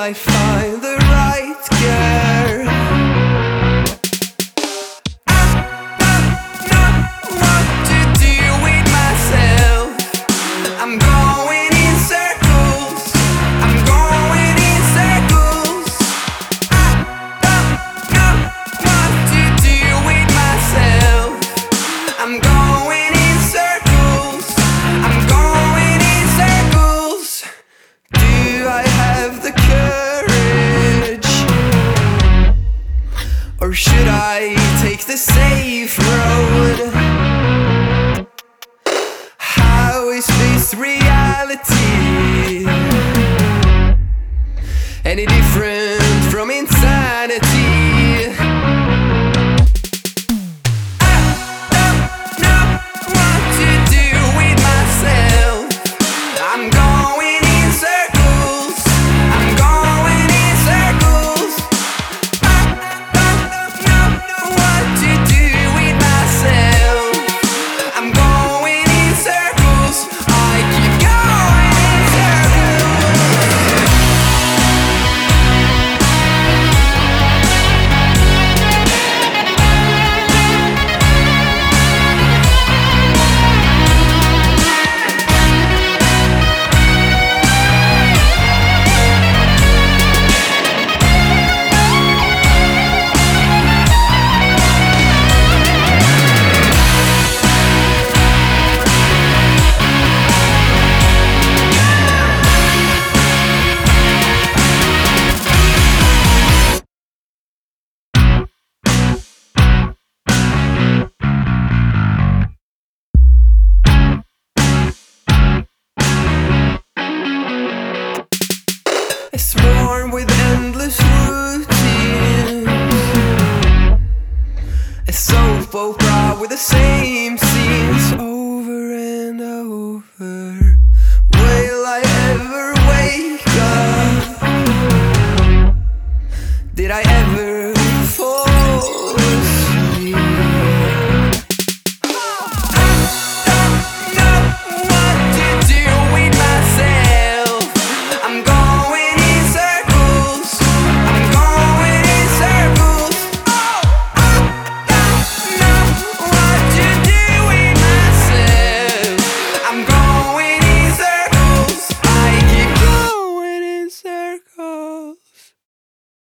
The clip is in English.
I find the right girl? I don't know what to do with myself. I'm going in circles. I'm going in circles. I don't know what to do with myself. I'm going in circles. I'm going in circles. Do I have the courage? Or should I take the safe road? How is this reality any different from insanity? I don't know what to do with myself. I'm going in circles. I'm going in circles. I don't know what to do with myself. I'm going in circles. I keep going in circles. It's born with endless routines. A soap opera with the same scenes.